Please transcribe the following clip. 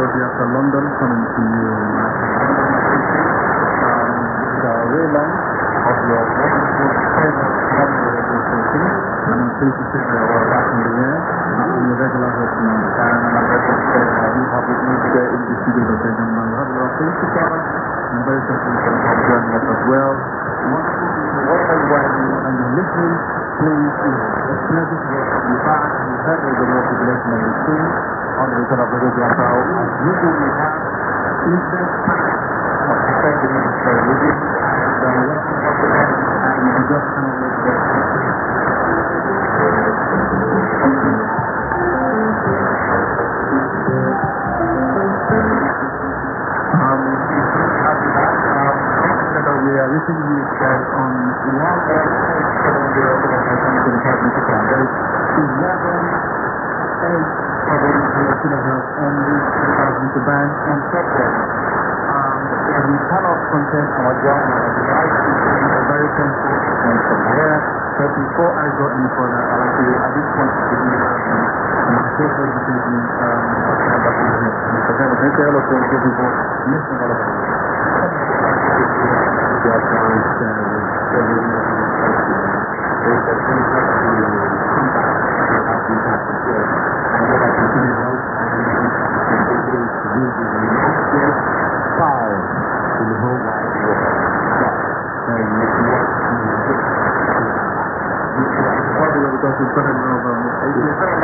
technology after London coming to you. The relaunch of your wonderful radio station. And I'm pleased to say that we're back in the air on your regular host now. And I'm very pleased to say that we have with me today in the studio the gentleman. We have a lot of things to cover. I'm very thankful for joining us as well. Wonderful people, wherever you are and you're listening, please, it's a pleasure to welcome you back. You heard the radio population on the screen on the return of the radio show. As usual, we have incident facts of the ministry living and working for the and you just cannot make that. We are listening to you guys on 1 and we cut off content on our job very thankful from here. But before I go any further, I like to at this point to give you my favorite decision Mr. Kevin, thank you all for people listening all of us. Power in the whole wide world. Because we've got